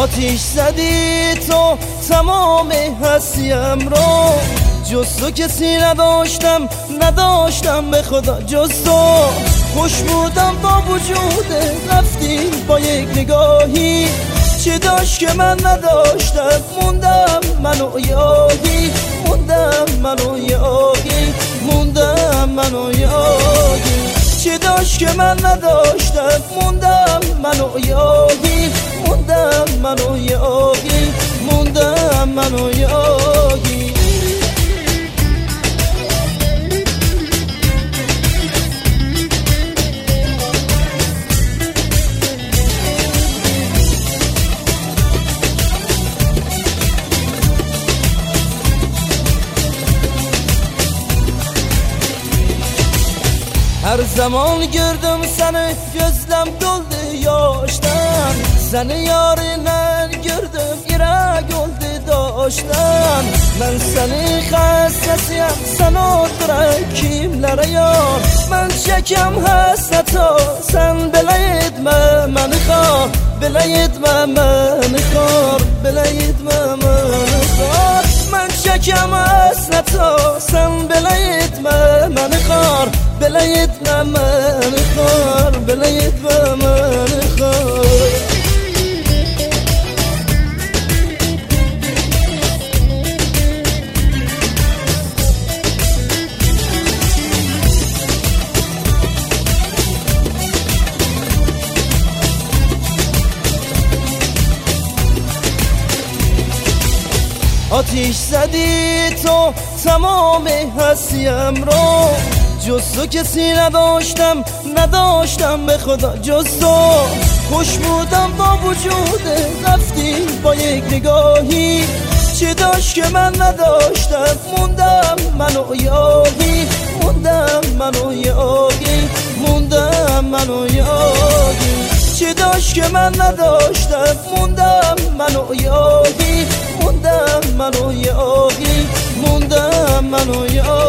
آتیش زدی تو تمام هستیم رو، جز تو کسی نداشتم به خدا جز تو. خوش بودم با وجوده، رفتی با یک نگاهی، چه داشت که من نداشتم، موندم من و یاهی، موندم من و یاهی، موندم من و یاهی. چه داشت که من نداشتم، موندم من و یاهی، موندم من و یاهی، موندم من و یاهی. Her zaman gördüm seni, gözlem doldu yaştan. Seni yarından gördüm, yürek oldu daştan. Ben seni xəstəsiyəm, sen oturan kimlərə yar. Ben çəkəm həsrətə, sen belə etmə məni xar, belə etmə məni xar, belə etmə məni xar. Ben çəkəm həsrətə, sen belə etmə məni xar, belə etmə məni xar, belə etmə məni xar. آتیش زدی تو تمام هستیم رو، جز تو کسی نداشتم به خدا جز تو. خوش بودم با وجوده، رفتی با یک نگاهی، چه داشت که من نداشتم، موندم من و یاهی، موندم من و یاهی، موندم من و یاهی. چه داشت که من نداشتم، موندم من و یاهی، موندم من و یاهی، موندم من و یاهی.